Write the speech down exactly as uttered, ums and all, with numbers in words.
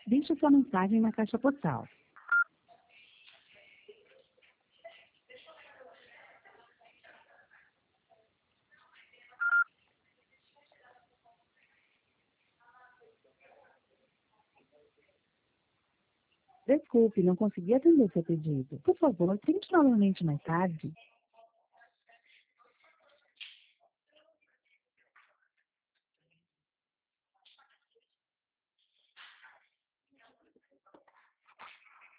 Deixe sua mensagem na caixa postal. Desculpe, não consegui atender seu pedido. Por favor, tente novamente mais tarde.